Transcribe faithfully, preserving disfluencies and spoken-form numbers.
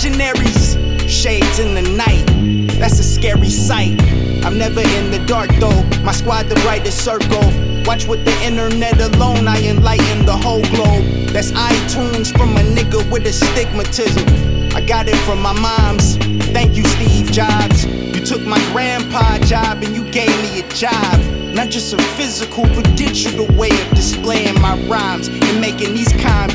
visionaries. Shades in the night, that's a scary sight. I'm never in the dark though, my squad the brightest circle. Watch with the internet alone, I enlighten the whole globe. That's iTunes from a nigga with astigmatism. I got it from my moms, thank you Steve Jobs. You took my grandpa job and you gave me a job. Not just a physical but digital way of displaying my rhymes and making these kind